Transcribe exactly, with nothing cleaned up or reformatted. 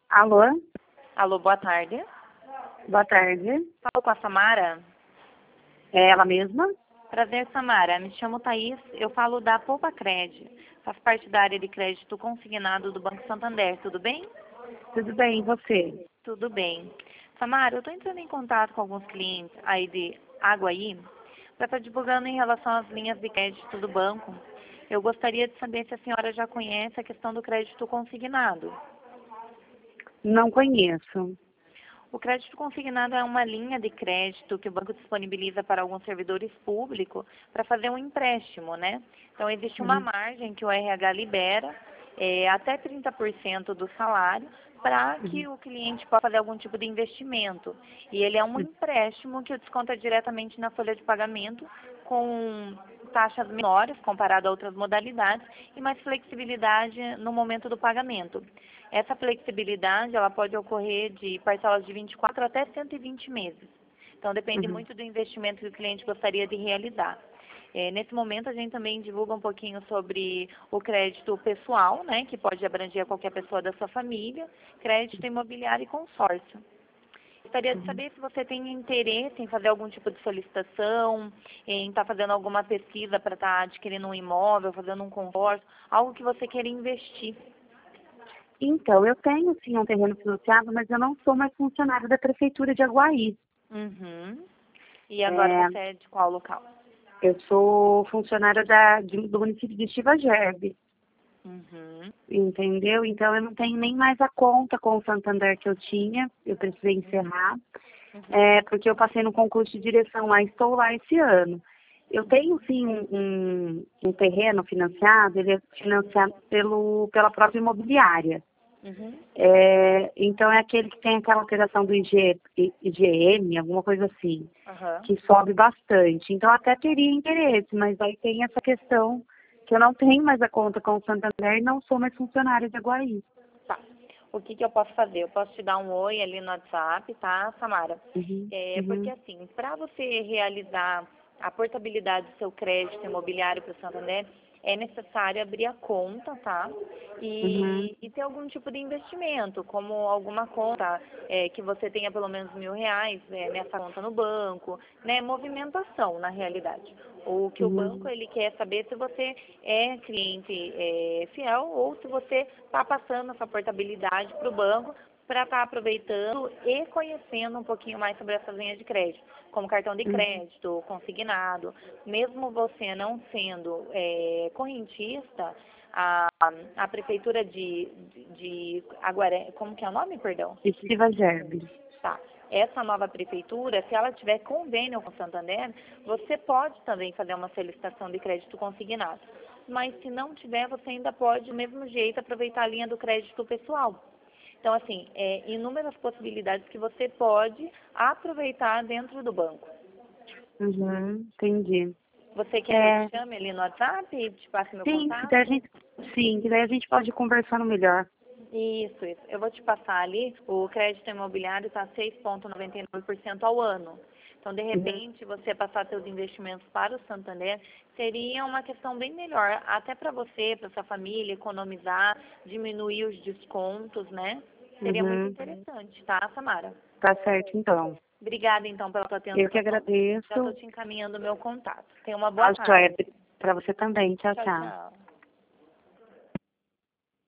Alô? Alô, boa tarde. Boa tarde. Falo com a Samara. É ela mesma? Prazer, Samara. Me chamo Thaís. Eu falo da Poupa Cred. Faço parte da área de crédito consignado do Banco Santander. Tudo bem? Tudo bem, e você? Tudo bem. Samara, eu estou entrando em contato com alguns clientes aí de Aguaí para estar divulgando em relação às linhas de crédito do banco. Eu gostaria de saber se a senhora já conhece a questão do crédito consignado. Não conheço. O crédito consignado é uma linha de crédito que o banco disponibiliza para alguns servidores públicos para fazer um empréstimo, né? Então, existe uma Uhum. margem que o R H libera, é, até trinta por cento do salário, para que Uhum. o cliente possa fazer algum tipo de investimento. E ele é um empréstimo que desconta diretamente na folha de pagamento, com taxas menores comparado a outras modalidades e mais flexibilidade no momento do pagamento. Essa flexibilidade ela pode ocorrer de parcelas de vinte e quatro até cento e vinte meses. Então, depende Uhum. muito do investimento que o cliente gostaria de realizar. É, nesse momento, a gente também divulga um pouquinho sobre o crédito pessoal, né, que pode abranger qualquer pessoa da sua família, crédito imobiliário e consórcio. Gostaria de Uhum. saber se você tem interesse em fazer algum tipo de solicitação, em estar fazendo alguma pesquisa para estar adquirindo um imóvel, fazendo um consórcio, algo que você queira investir. Então, eu tenho sim um terreno financiado, mas eu não sou mais funcionária da Prefeitura de Aguaí. Uhum. E agora É, você é de qual local? eu sou funcionária da, de- do município de Chiva Gerbe, Uhum. entendeu? Então, eu não tenho nem mais a conta com o Santander que eu tinha, eu precisei encerrar, Uhum. é, porque eu passei no concurso de direção lá e estou lá esse ano. Eu tenho sim um, um, um terreno financiado, ele é financiado pelo, pela própria imobiliária. Uhum. É, então é aquele que tem aquela alteração do I G, I G M, alguma coisa assim, Aham. que sobe bastante. Então até teria interesse, mas aí tem essa questão que eu não tenho mais a conta com o Santander e não sou mais funcionária de Aguaí. Tá. O que que eu posso fazer? Eu posso te dar um oi ali no WhatsApp, tá, Samara? Uhum, É, porque uhum, assim, para você realizar a portabilidade do seu crédito imobiliário para o Santander, é necessário abrir a conta, tá? uhum, E, e ter algum tipo de investimento, como alguma conta é, que você tenha pelo menos mil reais é, nessa conta no banco, né? Movimentação, na realidade. O que o banco uhum, ele quer saber se você é cliente é, fiel ou se você está passando essa portabilidade para o banco para estar aproveitando e conhecendo um pouquinho mais sobre essas linhas de crédito, como cartão de uhum, crédito, consignado. Mesmo você não sendo é, correntista, a, a prefeitura de, de, de Aguaré, como que é o nome, perdão? e Chiva Gerbe. Tá. Essa nova prefeitura, se ela tiver convênio com o Santander, você pode também fazer uma solicitação de crédito consignado. Mas se não tiver, você ainda pode, do mesmo jeito, aproveitar a linha do crédito pessoal. Então, assim, é inúmeras possibilidades que você pode aproveitar dentro do banco. Uhum, entendi. Você quer que eu te É, chame ali no WhatsApp e te passe meu sim, que daí a contato? gente, sim, que daí a gente pode conversar no melhor. Isso, isso. Eu vou te passar ali, o crédito imobiliário está seis vírgula noventa e nove por cento ao ano. Então, de Uhum. repente, você passar seus investimentos para o Santander, seria uma questão bem melhor, até para você, para sua família, economizar, diminuir os descontos, né? Seria muito Uhum. interessante, tá, Samara? Tá certo, então. Obrigada, então, pela sua Eu que atenção. Já estou agradeço. te encaminhando o meu contato. Tenha uma boa A tarde. para você também. Tchau, Tchau, tchau. tchau.